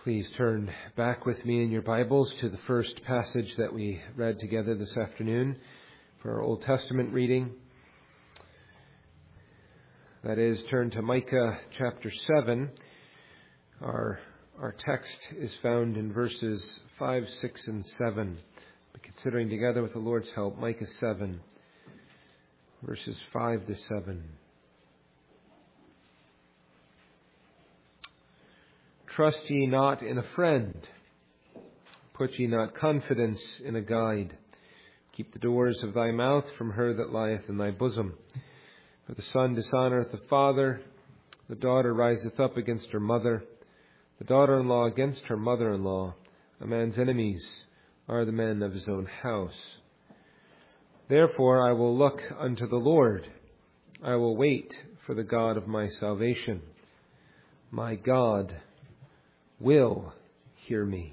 Please turn back with me in your Bibles to the first passage that we read together this afternoon for our Old Testament reading. That is, turn to Micah chapter 7. Our text is found in verses 5, 6, and 7. We're considering together with the Lord's help Micah 7, verses 5 to 7. Trust ye not in a friend, put ye not confidence in a guide. Keep the doors of thy mouth from her that lieth in thy bosom. For the son dishonoureth the father, the daughter riseth up against her mother, the daughter-in-law against her mother-in-law. A man's enemies are the men of his own house. Therefore I will look unto the Lord, I will wait for the God of my salvation. My God will hear me.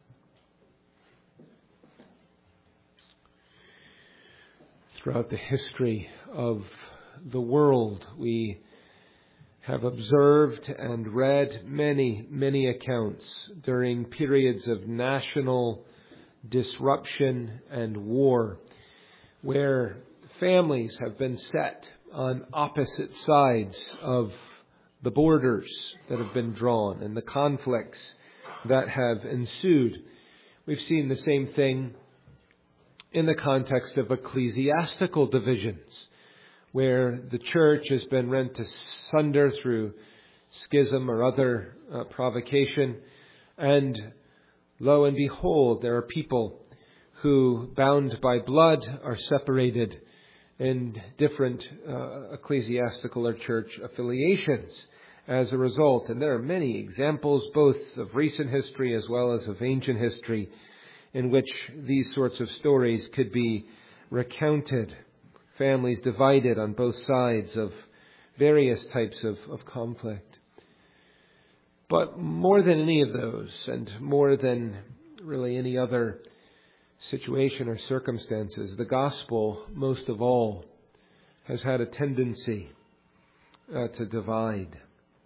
Throughout the history of the world, we have observed and read many, many accounts during periods of national disruption and war, where families have been set on opposite sides of the borders that have been drawn and the conflicts that have ensued. We've seen the same thing in the context of ecclesiastical divisions, where the church has been rent asunder through schism or other provocation. And lo and behold, there are people who, bound by blood, are separated in different ecclesiastical or church affiliations as a result. And there are many examples, both of recent history as well as of ancient history, in which these sorts of stories could be recounted. Families divided on both sides of various types of conflict. But more than any of those, and more than really any other situation or circumstances, the gospel, most of all, has had a tendency to divide.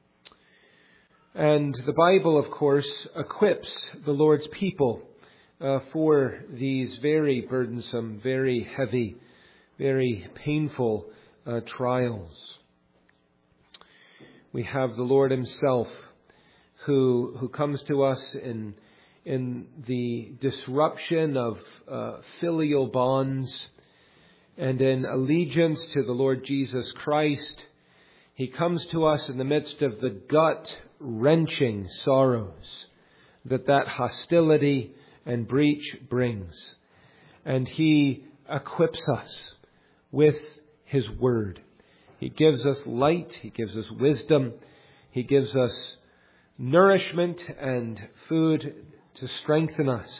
And the Bible, of course, equips the Lord's people for these very burdensome, very heavy, very painful trials. We have the Lord Himself who comes to us in the disruption of filial bonds and in allegiance to the Lord Jesus Christ. He comes to us in the midst of the gut-wrenching sorrows that hostility and breach brings. And He equips us with His Word. He gives us light. He gives us wisdom. He gives us nourishment and food to strengthen us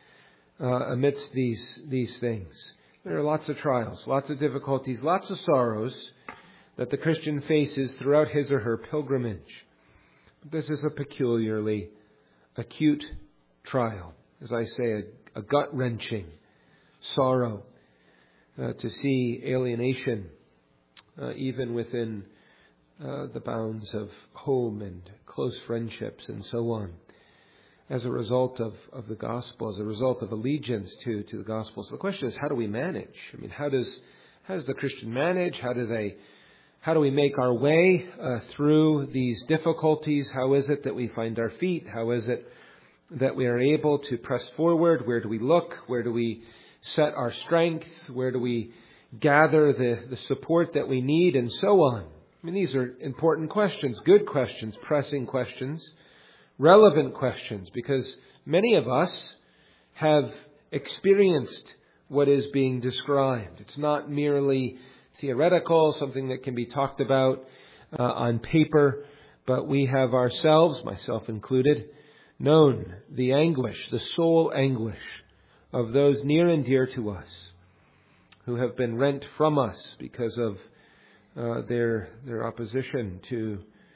amidst these things. There are lots of trials, lots of difficulties, lots of sorrows that the Christian faces throughout his or her pilgrimage. But this is a peculiarly acute trial. As I say, a gut-wrenching sorrow to see alienation even within the bounds of home and close friendships and so on, as a result of the gospel, as a result of allegiance to the gospel. So the question is, how do we manage? I mean, how does the Christian manage? How do we make our way through these difficulties? How is it that we find our feet? How is it that we are able to press forward? Where do we look? Where do we set our strength? Where do we gather the support that we need, and so on? I mean, these are important questions, good questions, pressing questions, relevant questions, because many of us have experienced what is being described. It's not merely theoretical, something that can be talked about on paper, but we have ourselves, myself included, known the anguish, the soul anguish of those near and dear to us who have been rent from us because of their opposition to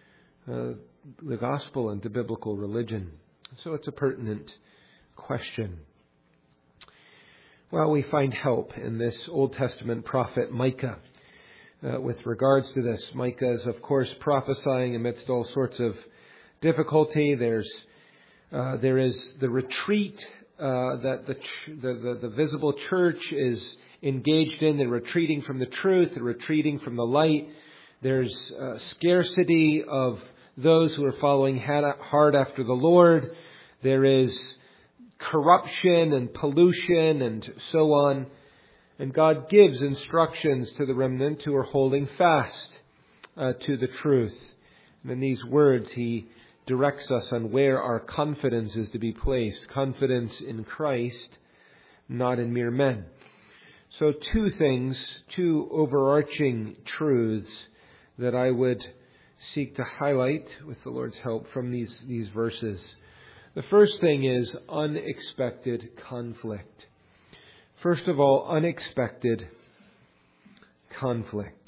the gospel and to biblical religion. So it's a pertinent question. Well, we find help in this Old Testament prophet Micah with regards to this. Micah is, of course, prophesying amidst all sorts of difficulty. There's There is the retreat that the visible church is engaged in. They're retreating from the truth. They're retreating from the light. There's scarcity of those who are following hard after the Lord. There is corruption and pollution and so on. And God gives instructions to the remnant who are holding fast to the truth. And in these words, He directs us on where our confidence is to be placed. Confidence in Christ, not in mere men. So two overarching truths that I would seek to highlight with the Lord's help from these verses. The first thing is unexpected conflict. First of all, unexpected conflict.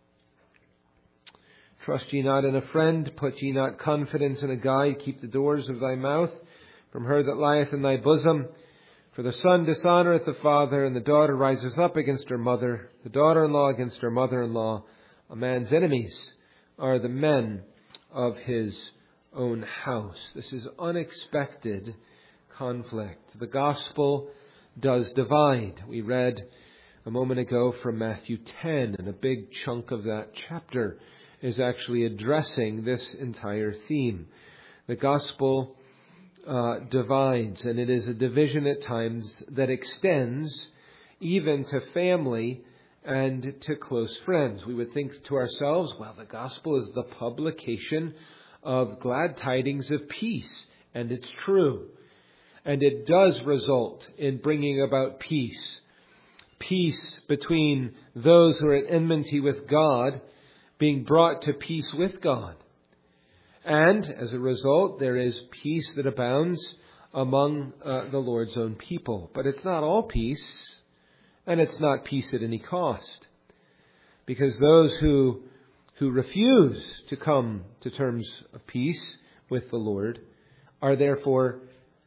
Trust ye not in a friend, put ye not confidence in a guide, keep the doors of thy mouth from her that lieth in thy bosom. For the son dishonoureth the father, and the daughter riseth up against her mother, the daughter-in-law against her mother-in-law. A man's enemies are the men of his own house. This is unexpected conflict. The gospel does divide. We read a moment ago from Matthew 10, and a big chunk of that chapter is actually addressing this entire theme. The gospel divides, and it is a division at times that extends even to family and to close friends. We would think to ourselves, well, the gospel is the publication of glad tidings of peace, and it's true. And it does result in bringing about peace. Peace between those who are at enmity with God being brought to peace with God. And as a result, there is peace that abounds among the Lord's own people. But it's not all peace, and it's not peace at any cost. Because those who refuse to come to terms of peace with the Lord are therefore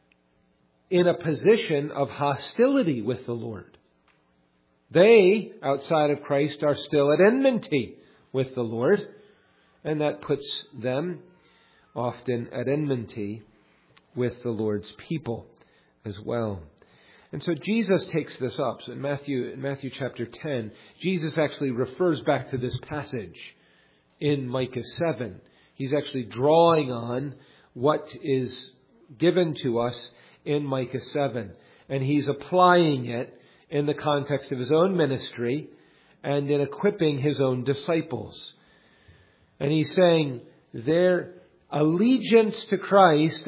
in a position of hostility with the Lord. They, outside of Christ, are still at enmity with the Lord, and that puts them often at enmity with the Lord's people as well. And so Jesus takes this up. So in Matthew chapter 10, Jesus actually refers back to this passage in Micah 7. He's actually drawing on what is given to us in Micah 7. And he's applying it in the context of his own ministry and in equipping his own disciples. And he's saying their allegiance to Christ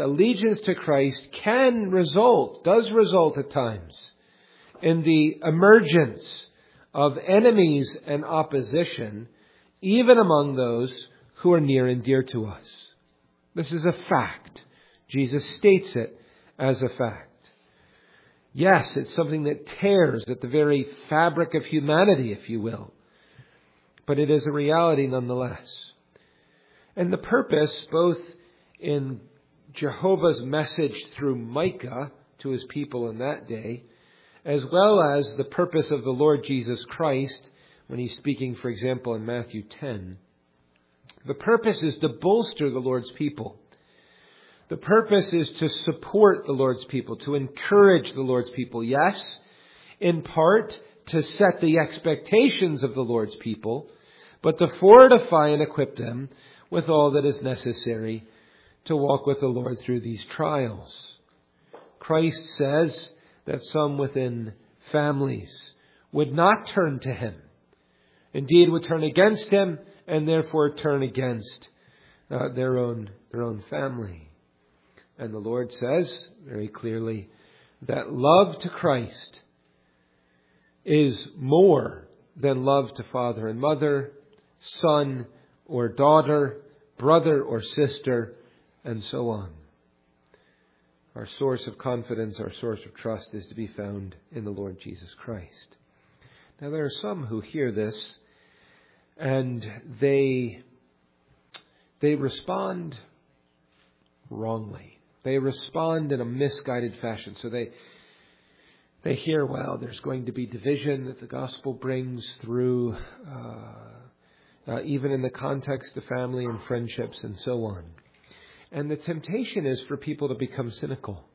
does result at times in the emergence of enemies and opposition, even among those who are near and dear to us. This is a fact. Jesus states it as a fact. Yes, it's something that tears at the very fabric of humanity, if you will. But it is a reality nonetheless. And the purpose, both in Jehovah's message through Micah to his people in that day, as well as the purpose of the Lord Jesus Christ, when he's speaking, for example, in Matthew 10, the purpose is to bolster the Lord's people. The purpose is to support the Lord's people, to encourage the Lord's people. Yes, in part to set the expectations of the Lord's people, but to fortify and equip them with all that is necessary to walk with the Lord through these trials. Christ says that some within families would not turn to Him. Indeed, would turn against Him and therefore turn against their own family. And the Lord says very clearly that love to Christ is more than love to father and mother, son or daughter, brother or sister, and so on. Our source of confidence, our source of trust is to be found in the Lord Jesus Christ. Now there are some who hear this and they respond wrongly. They respond in a misguided fashion. So they hear, well, there's going to be division that the gospel brings through, even in the context of family and friendships and so on. And the temptation is for people to become cynical,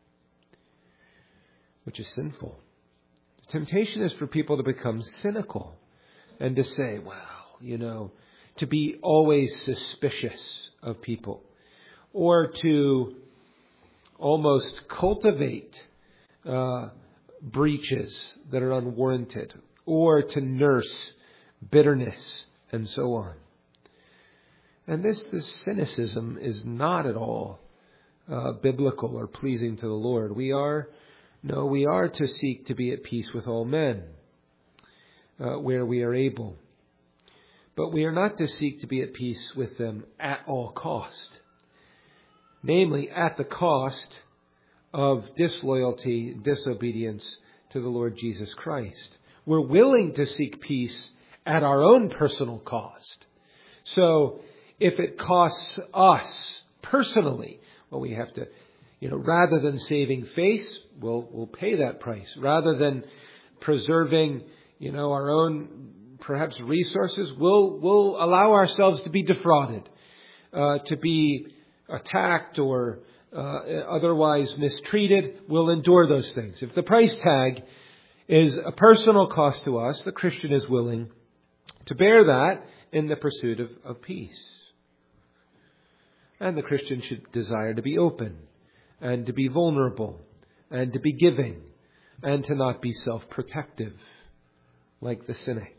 which is sinful. The temptation is for people to become cynical and to say, well, to be always suspicious of people, or to almost cultivate breaches that are unwarranted, or to nurse bitterness and so on. And this cynicism is not at all biblical or pleasing to the Lord. We are to seek to be at peace with all men where we are able. But we are not to seek to be at peace with them at all cost. Namely, at the cost of disloyalty, disobedience to the Lord Jesus Christ. We're willing to seek peace at our own personal cost. So, if it costs us personally, well, we have to, rather than saving face, we'll pay that price. Rather than preserving, our own perhaps resources, we'll allow ourselves to be defrauded, to be attacked or otherwise mistreated. We'll endure those things. If the price tag is a personal cost to us, the Christian is willing to bear that in the pursuit of peace. And the Christian should desire to be open and to be vulnerable and to be giving and to not be self-protective like the cynic.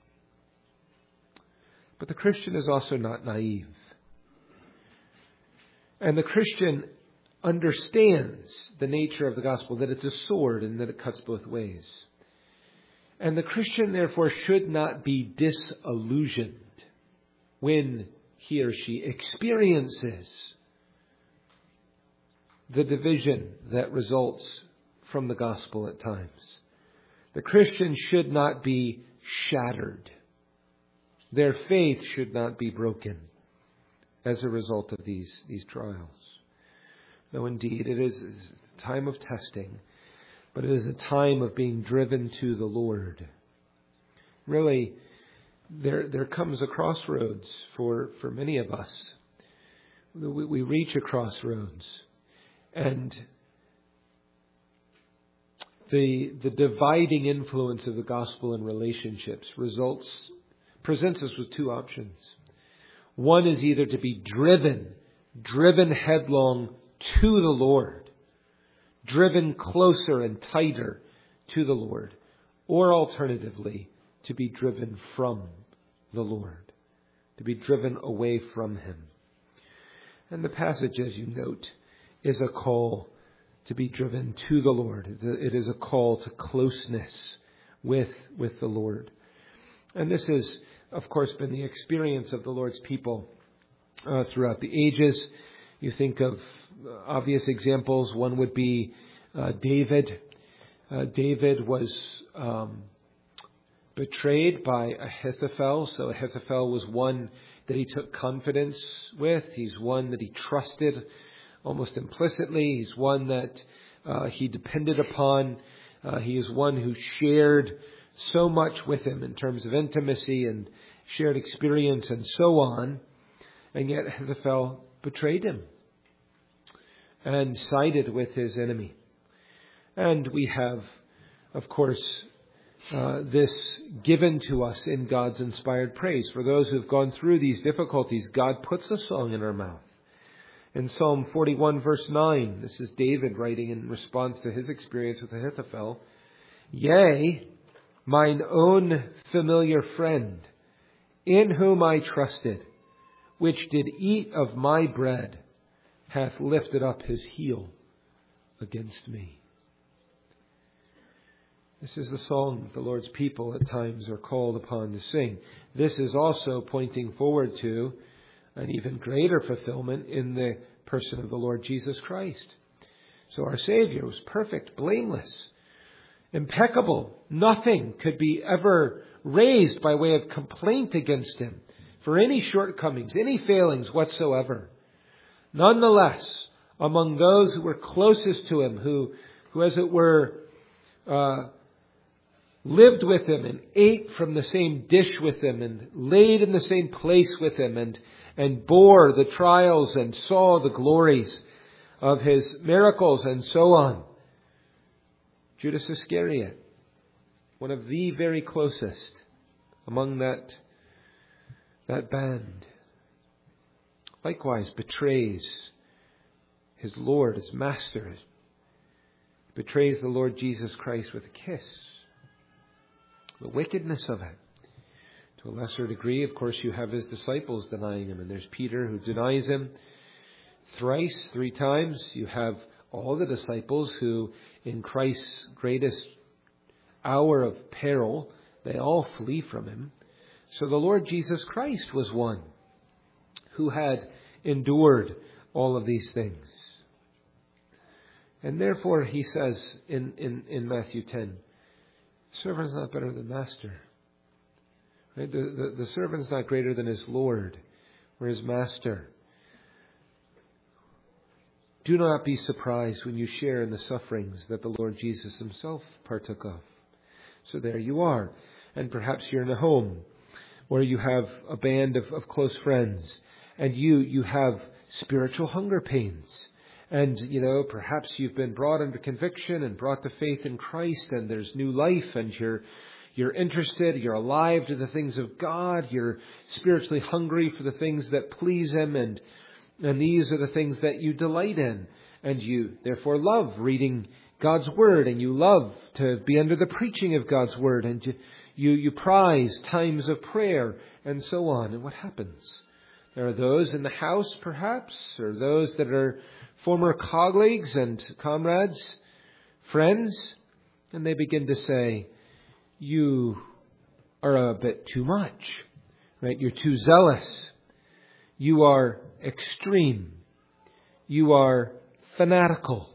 But the Christian is also not naive. And the Christian understands the nature of the gospel, that it's a sword and that it cuts both ways. And the Christian, therefore, should not be disillusioned when he or she experiences the division that results from the gospel at times. The Christian should not be shattered. Their faith should not be broken as a result of these trials. No, indeed, it is a time of testing, but it is a time of being driven to the Lord. Really, there comes a crossroads for many of us. We reach a crossroads, and the dividing influence of the gospel in relationships presents us with two options. One is either to be driven headlong to the Lord, driven closer and tighter to the Lord, or alternatively, to be driven from the Lord, to be driven away from Him. And the passage, as you note, is a call to be driven to the Lord. It is a call to closeness with the Lord. And this has, of course, been the experience of the Lord's people throughout the ages. You think of obvious examples. One would be David. David was betrayed by Ahithophel. So Ahithophel was one that he took confidence with. He's one that he trusted almost implicitly. He's one that he depended upon. He is one who shared so much with him in terms of intimacy and shared experience and so on. And yet Ahithophel betrayed him and sided with his enemy. And we have, of course, this given to us in God's inspired praise. For those who've gone through these difficulties, God puts a song in our mouth. In Psalm 41, verse 9, this is David writing in response to his experience with Ahithophel. Yea, mine own familiar friend, in whom I trusted, which did eat of my bread, hath lifted up his heel against me. This is the song the Lord's people at times are called upon to sing. This is also pointing forward to an even greater fulfillment in the person of the Lord Jesus Christ. So our Savior was perfect, blameless, impeccable. Nothing could be ever raised by way of complaint against him for any shortcomings, any failings whatsoever. Nonetheless, among those who were closest to him, who as it were, lived with him and ate from the same dish with him and laid in the same place with him and and bore the trials and saw the glories of His miracles and so on. Judas Iscariot, one of the very closest among that band, likewise betrays his Lord, his Master, betrays the Lord Jesus Christ with a kiss. The wickedness of it. To a lesser degree, of course, you have His disciples denying Him, and there's Peter who denies Him thrice, 3 times. You have all the disciples who, in Christ's greatest hour of peril, they all flee from Him. So the Lord Jesus Christ was one who had endured all of these things. And therefore He says in Matthew 10, servant's not better than master. Right? The servant's not greater than his Lord or his master. Do not be surprised when you share in the sufferings that the Lord Jesus Himself partook of. So there you are. And perhaps you're in a home where you have a band of close friends and you have spiritual hunger pains. And, perhaps you've been brought under conviction and brought to faith in Christ, and there's new life, and you're interested, you're alive to the things of God, you're spiritually hungry for the things that please Him, and these are the things that you delight in. And you therefore love reading God's Word, and you love to be under the preaching of God's Word, and you prize times of prayer, and so on. And what happens? There are those in the house, perhaps, or those that are former colleagues and comrades, friends, and they begin to say, you are a bit too much, right? You're too zealous. You are extreme. You are fanatical.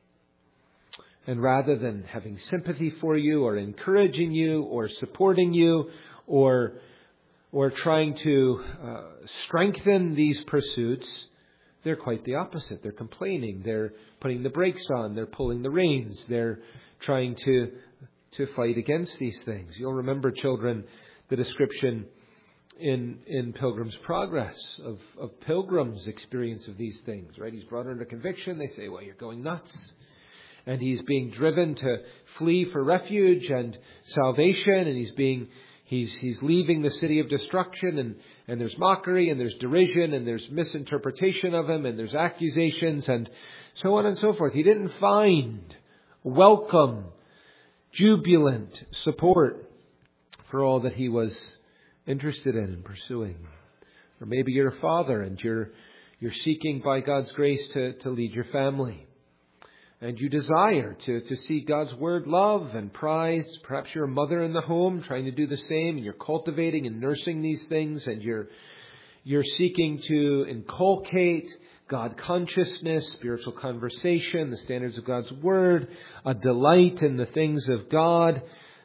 And rather than having sympathy for you or encouraging you or supporting you or trying to strengthen these pursuits, they're quite the opposite. They're complaining. They're putting the brakes on. They're pulling the reins. They're trying to fight against these things. You'll remember, children, the description in Pilgrim's Progress of Pilgrim's experience of these things, right? He's brought under conviction. They say, well, you're going nuts. And he's being driven to flee for refuge and salvation, and he's leaving the city of destruction, and there's mockery, and there's derision, and there's misinterpretation of him, and there's accusations, and so on and so forth. He didn't find welcome, jubilant support for all that he was interested in and pursuing. Or maybe you're a father, and you're seeking by God's grace to lead your family. And you desire to see God's Word loved and prized. Perhaps you're a mother in the home trying to do the same, and you're cultivating and nursing these things, and you're seeking to inculcate God consciousness, spiritual conversation, the standards of God's Word, a delight in the things of God,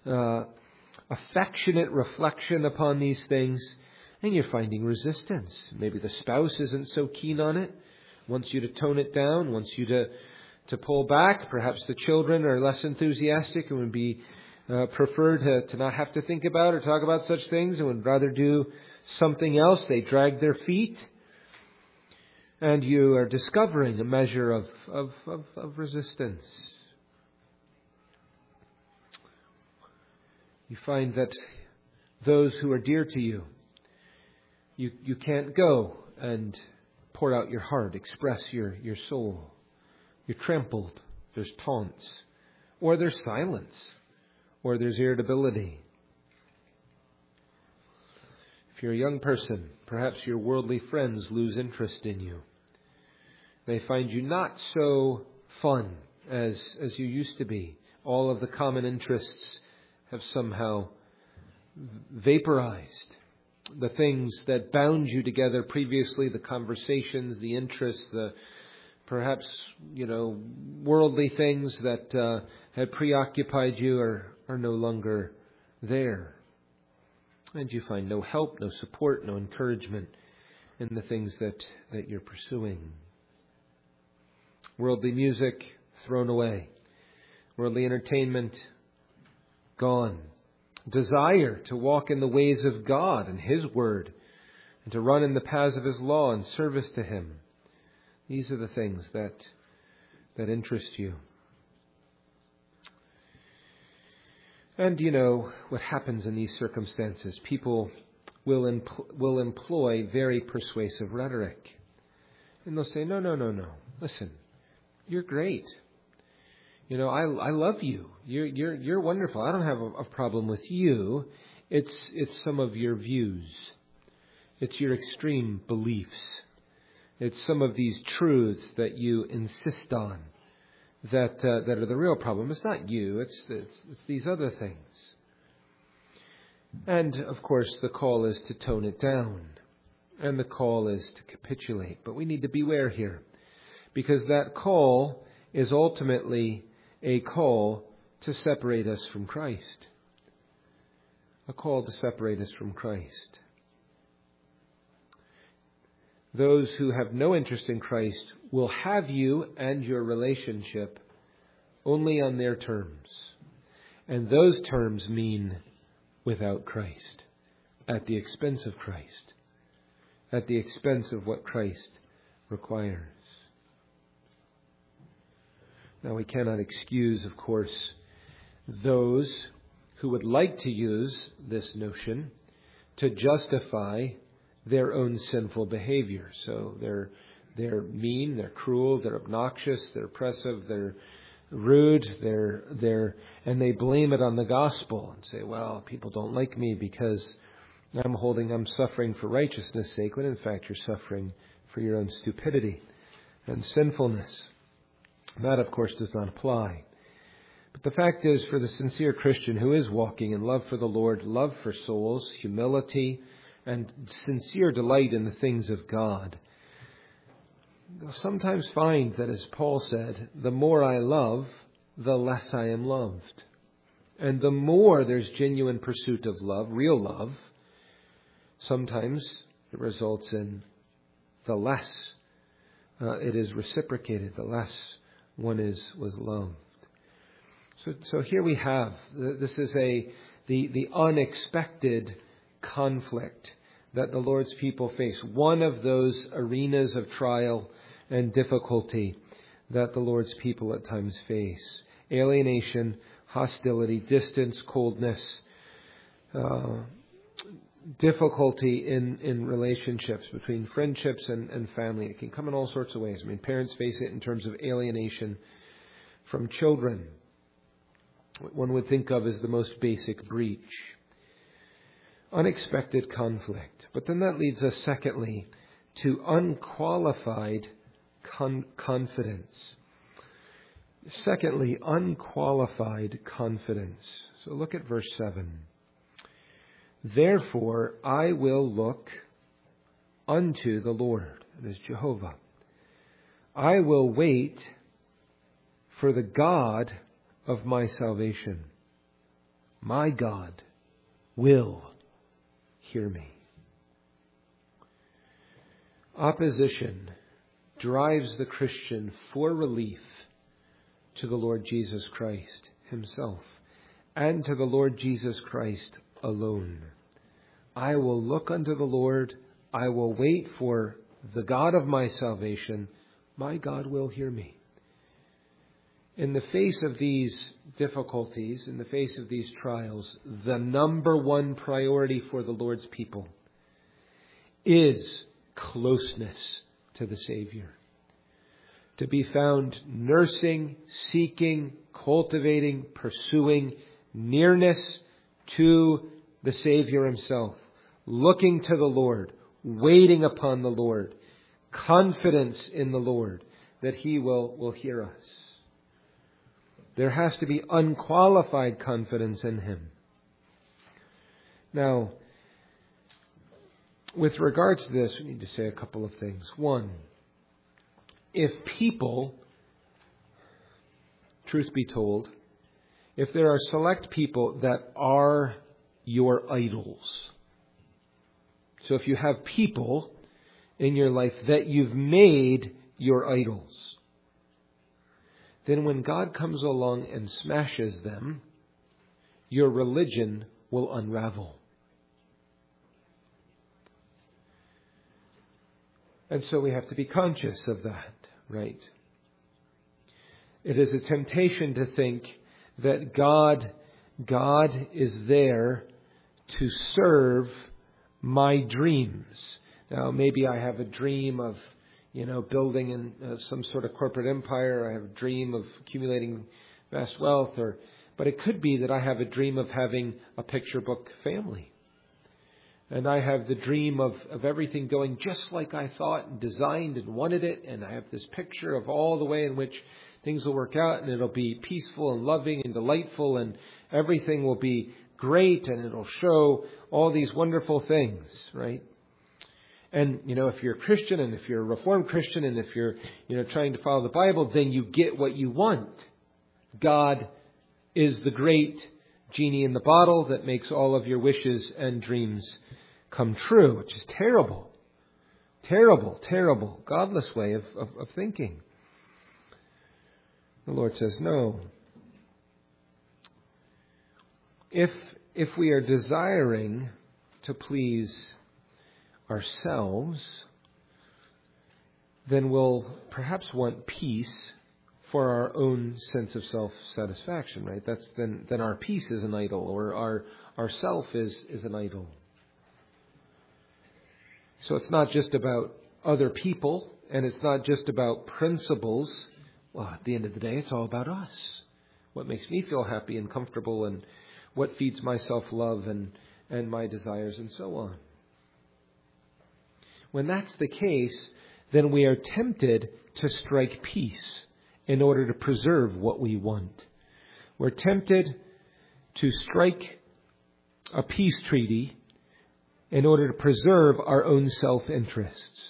affectionate reflection upon these things, and you're finding resistance. Maybe the spouse isn't so keen on it, wants you to tone it down, wants you to pull back. Perhaps the children are less enthusiastic and would be prefer to not have to think about or talk about such things and would rather do something else. They drag their feet. And you are discovering a measure of resistance. You find that those who are dear to you, you can't go and pour out your heart, express your soul. You're trampled. There's taunts. Or there's silence. Or there's irritability. If you're a young person, perhaps your worldly friends lose interest in you. They find you not so fun as you used to be. All of the common interests have somehow vaporized. The things that bound you together previously, the conversations, the interests, the perhaps, worldly things that had preoccupied you are no longer there. And you find no help, no support, no encouragement in the things that you're pursuing. Worldly music, thrown away. Worldly entertainment, gone. Desire to walk in the ways of God and His Word, and to run in the paths of His law and service to Him. These are the things that interest you. And you know what happens in these circumstances. People will employ very persuasive rhetoric. And they'll say, no. Listen, you're great. You know, I love you. You're wonderful. I don't have a problem with you. It's some of your views. It's your extreme beliefs. It's some of these truths that you insist on that are the real problem. It's not you. It's these other things. And of course, the call is to tone it down, and the call is to capitulate. But we need to beware here, because that call is ultimately a call to separate us from Christ. A call to separate us from Christ. Those who have no interest in Christ will have you and your relationship only on their terms. And those terms mean without Christ, at the expense of Christ, at the expense of what Christ requires. Now, we cannot excuse, of course, those who would like to use this notion to justify their own sinful behavior. So they're mean, they're cruel, they're obnoxious, they're oppressive, they're rude, and they blame it on the gospel and say, well, people don't like me because I'm suffering for righteousness' sake, when in fact you're suffering for your own stupidity and sinfulness. That, of course, does not apply. But the fact is, for the sincere Christian who is walking in love for the Lord, love for souls, humility, and sincere delight in the things of God, they'll sometimes find that, as Paul said, the more I love, the less I am loved. And the more there's genuine pursuit of love, real love, sometimes it results in the less it is reciprocated, the less one was loved. So here we have, this is the unexpected conflict that the Lord's people face. One of those arenas of trial and difficulty that the Lord's people at times face. Alienation, hostility, distance, coldness, difficulty in relationships between friendships and family. It can come in all sorts of ways. I mean, parents face it in terms of alienation from children. What one would think of as the most basic breach. Unexpected conflict. But then that leads us, secondly, to unqualified confidence. Secondly, unqualified confidence. So look at verse 7. Therefore, I will look unto the Lord, that is Jehovah. I will wait for the God of my salvation. My God will hear me. Opposition drives the Christian for relief to the Lord Jesus Christ Himself and to the Lord Jesus Christ alone. I will look unto the Lord. I will wait for the God of my salvation. My God will hear me. In the face of these difficulties, in the face of these trials, the number one priority for the Lord's people is closeness to the Savior. To be found nursing, seeking, cultivating, pursuing nearness to the Savior Himself, looking to the Lord, waiting upon the Lord, confidence in the Lord that He will hear us. There has to be unqualified confidence in Him. Now, with regards to this, we need to say a couple of things. One, if people, truth be told, if there are select people that are your idols, so if you have people in your life that you've made your idols, then when God comes along and smashes them, your religion will unravel. And so we have to be conscious of that, right? It is a temptation to think that God is there to serve my dreams. Now, maybe I have a dream of, building some sort of corporate empire. I have a dream of accumulating vast wealth, but it could be that I have a dream of having a picture book family. And I have the dream of everything going just like I thought and designed and wanted it. And I have this picture of all the way in which things will work out, and it'll be peaceful and loving and delightful, and everything will be great, and it'll show all these wonderful things, right? And, if you're a Christian, and if you're a Reformed Christian, and if you're, trying to follow the Bible, then you get what you want. God is the great genie in the bottle that makes all of your wishes and dreams come true, which is terrible. Terrible, terrible, godless way of thinking. The Lord says, no. If we are desiring to please ourselves, then we'll perhaps want peace for our own sense of self-satisfaction, right? Then our peace is an idol, or our self is an idol. So it's not just about other people, and it's not just about principles. Well, at the end of the day, it's all about us. What makes me feel happy and comfortable, and what feeds my self-love and my desires, and so on. When that's the case, then we are tempted to strike peace in order to preserve what we want. We're tempted to strike a peace treaty in order to preserve our own self-interests.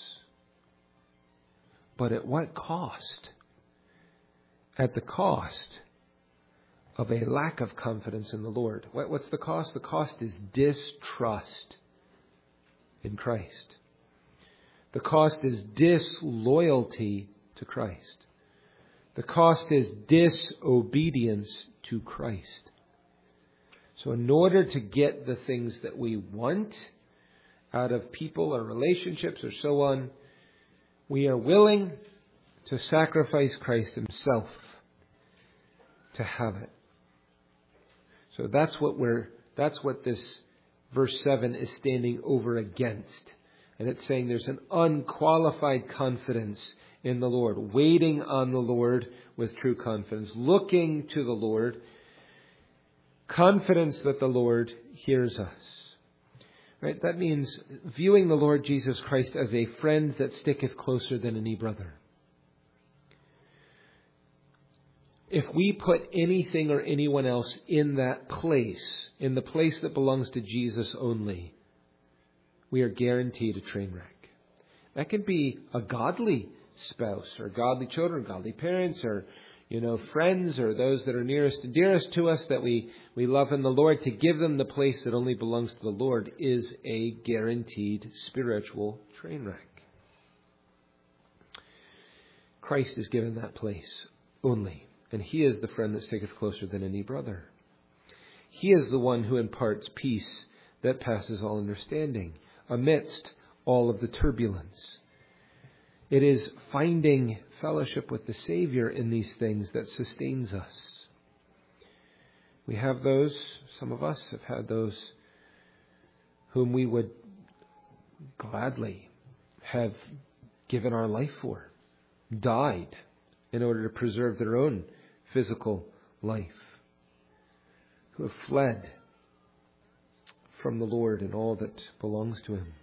But at what cost? At the cost of a lack of confidence in the Lord. What's the cost? The cost is distrust in Christ. The cost is disloyalty to Christ. The cost is disobedience to Christ. So in order to get the things that we want out of people or relationships or so on, we are willing to sacrifice Christ himself to have it. So that's what this verse 7 is standing over against. And it's saying there's an unqualified confidence in the Lord, waiting on the Lord with true confidence, looking to the Lord, confidence that the Lord hears us. Right? That means viewing the Lord Jesus Christ as a friend that sticketh closer than any brother. If we put anything or anyone else in that place, in the place that belongs to Jesus only, we are guaranteed a train wreck. That can be a godly spouse or godly children, godly parents, or friends, or those that are nearest and dearest to us that we love in the Lord. To give them the place that only belongs to the Lord is a guaranteed spiritual train wreck. Christ is given that place only, and he is the friend that sticketh closer than any brother. He is the one who imparts peace that passes all understanding amidst all of the turbulence. It is finding fellowship with the Savior in these things that sustains us. We have those, some of us have had those whom we would gladly have given our life for, died in order to preserve their own physical life, who have fled from the Lord and all that belongs to him,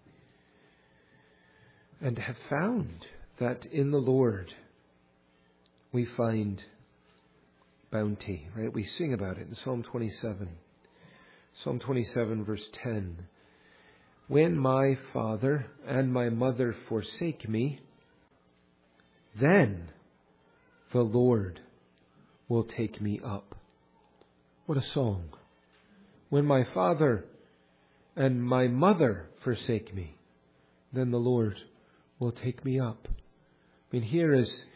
and have found that in the Lord we find bounty, right? We sing about it in Psalm 27. Psalm 27 verse 10. When my father and my mother forsake me, then the Lord will take me up. What a song. When my father and my mother forsake me, then the Lord will take me up. I mean, here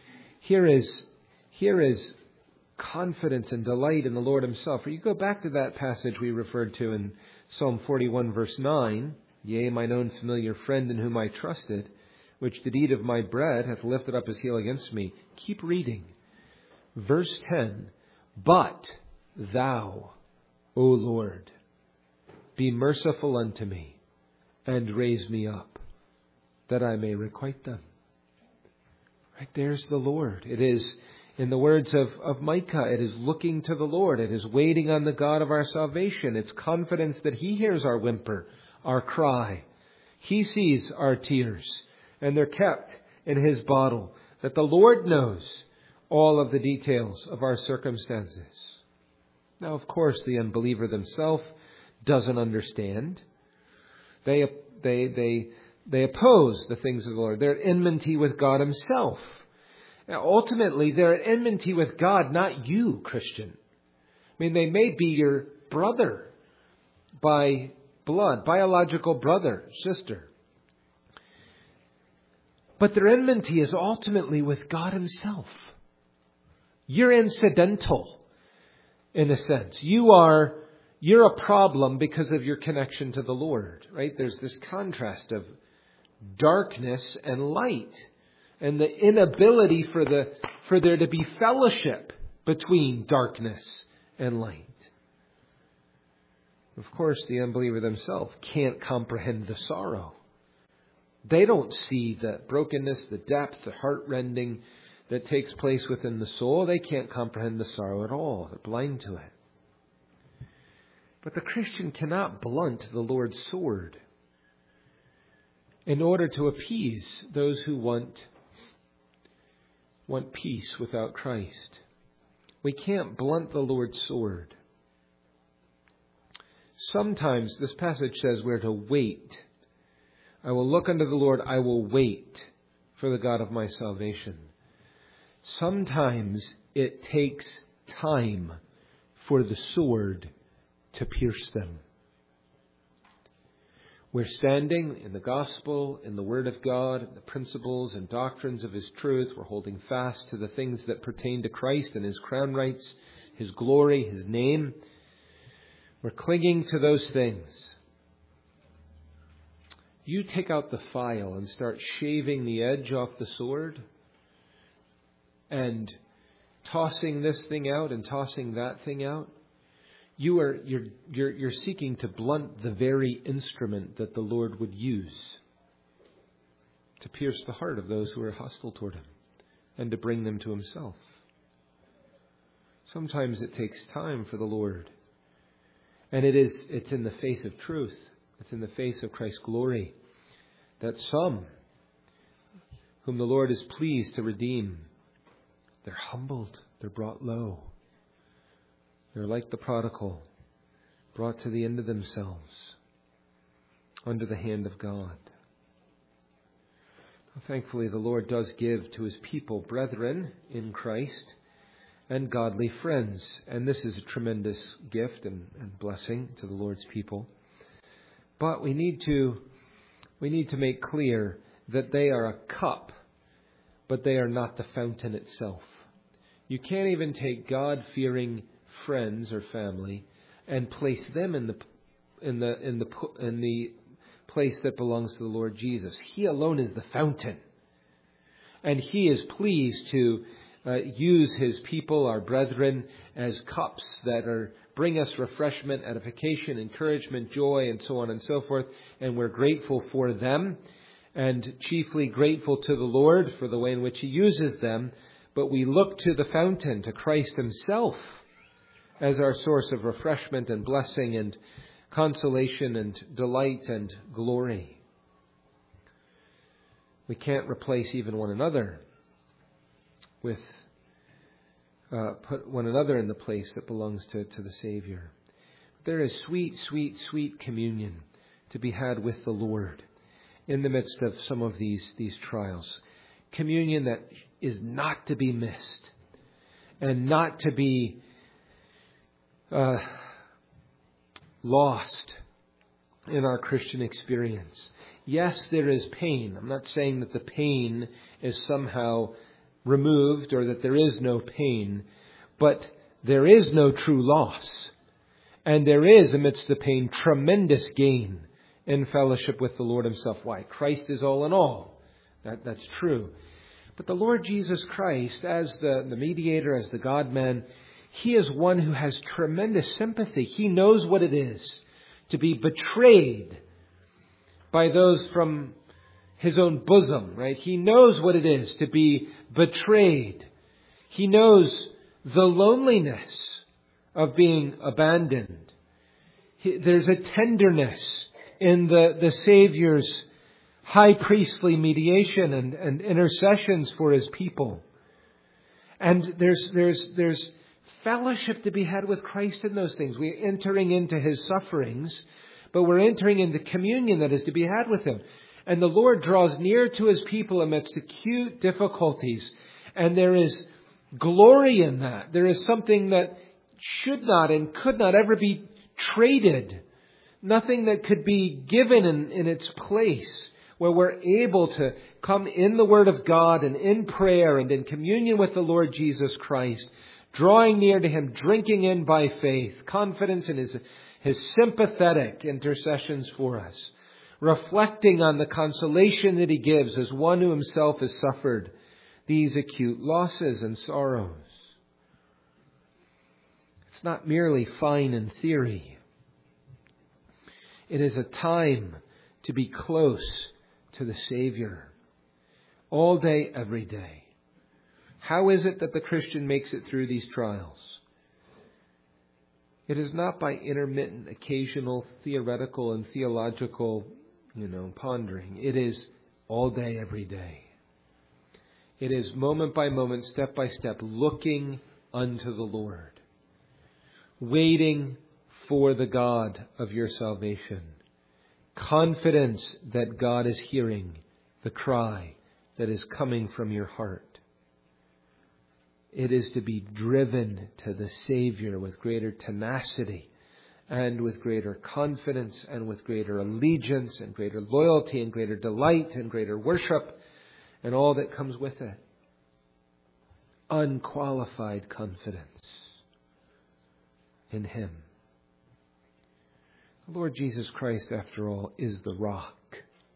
is confidence and delight in the Lord himself. Or you go back to that passage we referred to in Psalm 41 verse 9, yea, mine own familiar friend in whom I trusted. which did eat of my bread, hath lifted up his heel against me. Keep reading. Verse 10, but thou, O Lord, be merciful unto me, and raise me up, that I may requite them. Right, there's the Lord. It is, in the words of Micah, it is looking to the Lord. It is waiting on the God of our salvation. It's confidence that He hears our whimper, our cry. He sees our tears, and they're kept in His bottle, that the Lord knows all of the details of our circumstances. Now, of course, the unbeliever themselves doesn't understand. They oppose the things of the Lord. They're at enmity with God Himself. Now, ultimately, they're at enmity with God, not you, Christian. I mean, they may be your brother by blood, biological brother, sister. But their enmity is ultimately with God Himself. You're incidental, in a sense. You're a problem because of your connection to the Lord, right? There's this contrast of darkness and light, and the inability for there to be fellowship between darkness and light. Of course, the unbeliever themselves can't comprehend the sorrow. They don't see the brokenness, the depth, the heart-rending that takes place within the soul. They can't comprehend the sorrow at all. They're blind to it. But the Christian cannot blunt the Lord's sword in order to appease those who want peace without Christ. We can't blunt the Lord's sword. Sometimes this passage says we're to wait. I will look unto the Lord, I will wait for the God of my salvation. Sometimes it takes time for the sword to pierce them. We're standing in the gospel, in the Word of God, the principles and doctrines of His truth. We're holding fast to the things that pertain to Christ and His crown rights, His glory, His name. We're clinging to those things. You take out the file and start shaving the edge off the sword and tossing this thing out and tossing that thing out. You're seeking to blunt the very instrument that the Lord would use to pierce the heart of those who are hostile toward Him and to bring them to Himself. Sometimes it takes time for the Lord. And it's in the face of truth. It's in the face of Christ's glory that some whom the Lord is pleased to redeem, they're humbled, they're brought low. They're like the prodigal, brought to the end of themselves, under the hand of God. Thankfully, the Lord does give to His people brethren in Christ and godly friends. And this is a tremendous gift and blessing to the Lord's people. But we need to make clear that they are a cup, but they are not the fountain itself. You can't even take God-fearing friends or family and place them in the place that belongs to the Lord Jesus. He alone is the fountain, and He is pleased to use His people, our brethren, as cups that bring us refreshment, edification, encouragement, joy, and so on and so forth. And we're grateful for them, and chiefly grateful to the Lord for the way in which He uses them. But we look to the fountain, to Christ Himself, as our source of refreshment and blessing and consolation and delight and glory. We can't replace even one another with put one another in the place that belongs to the Savior. There is sweet, sweet, sweet communion to be had with the Lord in the midst of some of these trials. Communion that is not to be missed and not to be lost in our Christian experience. Yes, there is pain. I'm not saying that the pain is somehow removed or that there is no pain, but there is no true loss. And there is, amidst the pain, tremendous gain in fellowship with the Lord Himself. Why? Christ is all in all. That's true. But the Lord Jesus Christ, as the mediator, as the God-man, He is one who has tremendous sympathy. He knows what it is to be betrayed by those from His own bosom, right? He knows what it is to be betrayed. He knows the loneliness of being abandoned. There's a tenderness in the Savior's high priestly mediation and intercessions for His people. And there's fellowship to be had with Christ in those things. We're entering into His sufferings, but we're entering into communion that is to be had with Him. And the Lord draws near to His people amidst acute difficulties. And there is glory in that. There is something that should not and could not ever be traded. Nothing that could be given in its place, where we're able to come in the Word of God and in prayer and in communion with the Lord Jesus Christ, drawing near to Him, drinking in by faith, confidence in His sympathetic intercessions for us, reflecting on the consolation that He gives as one who Himself has suffered these acute losses and sorrows. It's not merely fine in theory. It is a time to be close to the Savior all day, every day. How is it that the Christian makes it through these trials? It is not by intermittent, occasional, theoretical and theological, pondering. It is all day, every day. It is moment by moment, step by step, looking unto the Lord, waiting for the God of your salvation. Confidence that God is hearing the cry that is coming from your heart. It is to be driven to the Savior with greater tenacity and with greater confidence and with greater allegiance and greater loyalty and greater delight and greater worship and all that comes with it. Unqualified confidence in Him. The Lord Jesus Christ, after all, is the rock.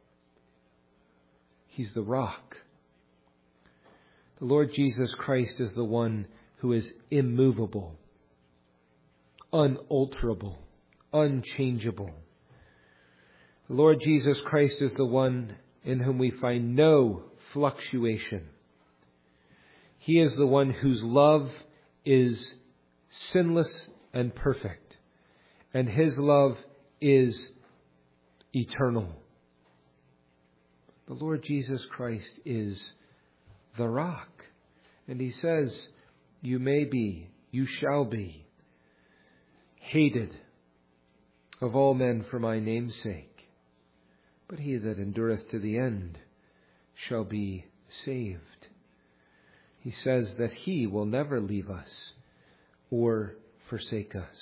He's the rock. The Lord Jesus Christ is the one who is immovable, unalterable, unchangeable. The Lord Jesus Christ is the one in whom we find no fluctuation. He is the one whose love is sinless and perfect, and His love is eternal. The Lord Jesus Christ is the rock. And He says, you may be, you shall be hated of all men for my name's sake. But he that endureth to the end shall be saved. He says that He will never leave us or forsake us.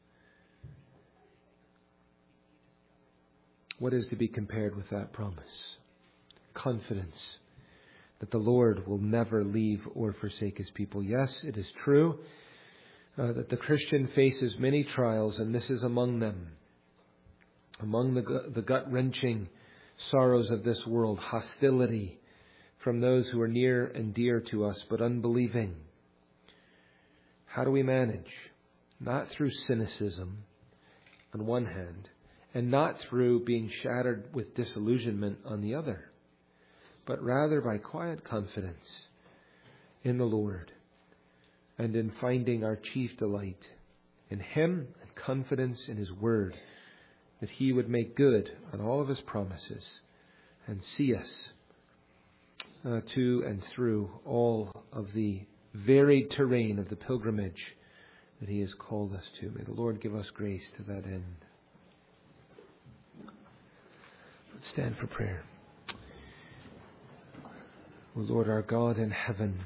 What is to be compared with that promise? Confidence that the Lord will never leave or forsake His people. Yes, it is true that the Christian faces many trials, and this is among them. Among the gut-wrenching sorrows of this world, hostility from those who are near and dear to us, but unbelieving. How do we manage? Not through cynicism, on one hand, and not through being shattered with disillusionment on the other, but rather by quiet confidence in the Lord and in finding our chief delight in Him and confidence in His Word, that He would make good on all of His promises and see us to and through all of the varied terrain of the pilgrimage that He has called us to. May the Lord give us grace to that end. Let's stand for prayer. O Lord, our God in heaven,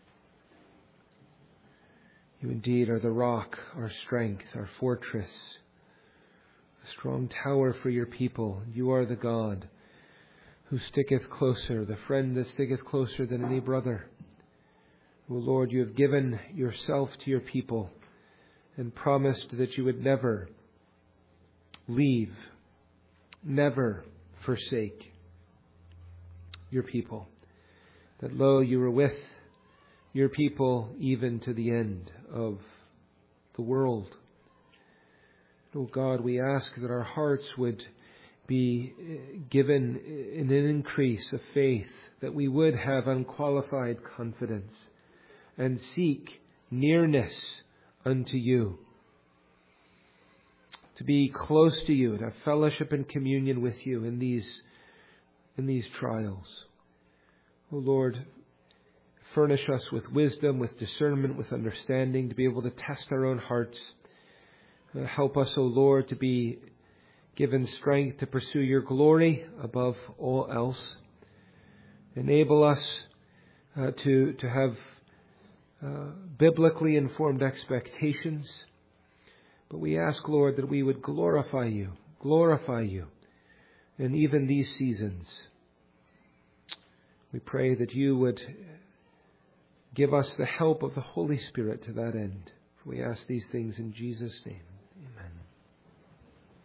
You indeed are the rock, our strength, our fortress, a strong tower for Your people. You are the God who sticketh closer, the friend that sticketh closer than any brother. O Lord, You have given Yourself to Your people and promised that You would never leave, never forsake. your people. That, lo, you are with your people even to the end of the world. Oh God, we ask that our hearts would be given in an increase of faith, that we would have unqualified confidence and seek nearness unto you, to be close to you, to have fellowship and communion with you in these trials. Oh Lord, furnish us with wisdom, with discernment, with understanding, to be able to test our own hearts. Help us, O Lord, to be given strength to pursue your glory above all else. Enable us to have biblically informed expectations. But we ask, Lord, that we would glorify you, in even these seasons. We pray that you would give us the help of the Holy Spirit to that end. We ask these things in Jesus' name.